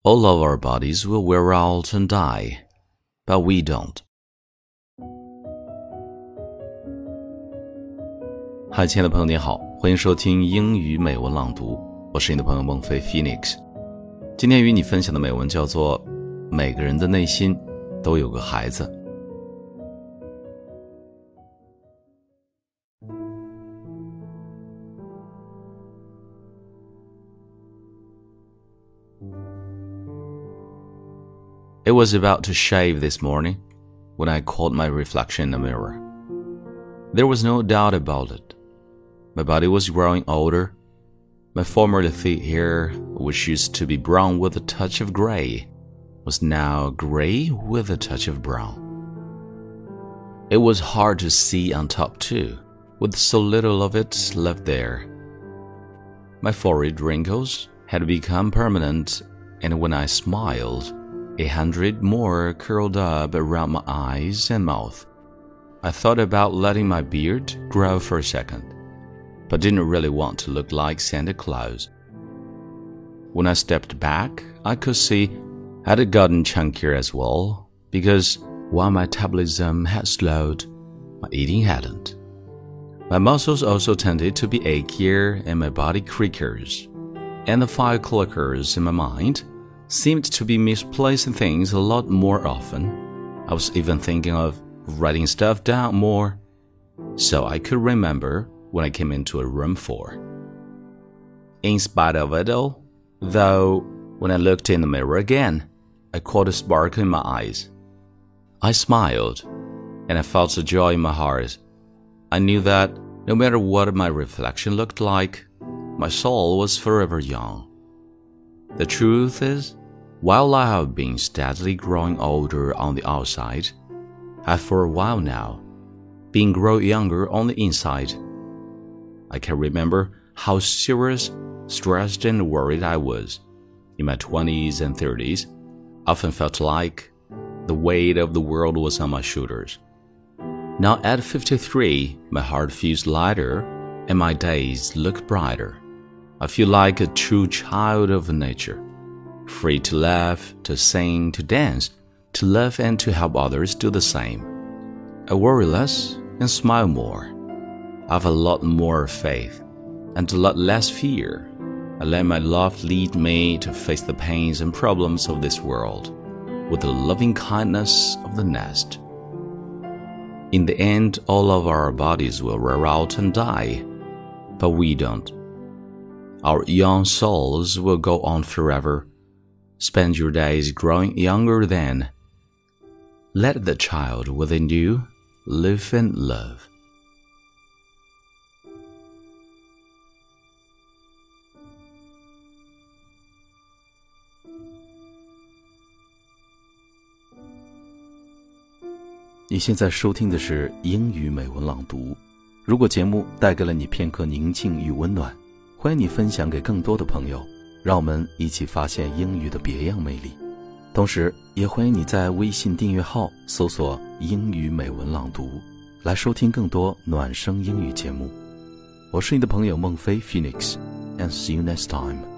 All of our bodies will wear out and die, but we don't. 嗨，亲爱的朋友你好，欢迎收听英语美文朗读，我是你的朋友孟非 Phoenix。 今天与你分享的美文叫做每个人的内心都有个孩子。It was about to shave this morning when I caught my reflection in the mirror. There was no doubt about it. My body was growing older. My formerly thick hair, which used to be brown with a touch of gray, was now gray with a touch of brown. It was hard to see on top too, with so little of it left there. My forehead wrinkles had become permanent, and when I smiled, 100 more curled up around my eyes and mouth. I thought about letting my beard grow for a second, but didn't really want to look like Santa Claus. When I stepped back, I could see I'd gotten chunkier as well, because while my metabolism had slowed, my eating hadn't. My muscles also tended to be achier and my body creakers, and the fire clickers in my mind seemed to be misplacing things a lot more often. I was even thinking of writing stuff down more, so I could remember when I came into a room for. In spite of it all, though, when I looked in the mirror again, I caught a sparkle in my eyes. I smiled, and I felt a joy in my heart. I knew that no matter what my reflection looked like, my soul was forever young. The truth is, while I have been steadily growing older on the outside, I've for a while now been growing younger on the inside. I can remember how serious, stressed, and worried I was in my 20s and 30s. Often felt like the weight of the world was on my shoulders. Now at 53, my heart feels lighter and my days look brighter. I feel like a true child of nature, free to laugh, to sing, to dance, to love and to help others do the same. I worry less and smile more. I have a lot more faith and a lot less fear. I let my love lead me to face the pains and problems of this world with the loving kindness of the nest. In the end, all of our bodies will wear out and die, but we don't. Our young souls will go on forever. Spend your days growing younger then. Let the child within you live and love. 你现在收听的是英语美文朗读。如果节目带给了你片刻宁静与温暖，欢迎你分享给更多的朋友，让我们一起发现英语的别样魅力。同时也欢迎你在微信订阅号搜索英语美文朗读，来收听更多暖声英语节目。我是你的朋友孟非 Phoenix， and see you next time.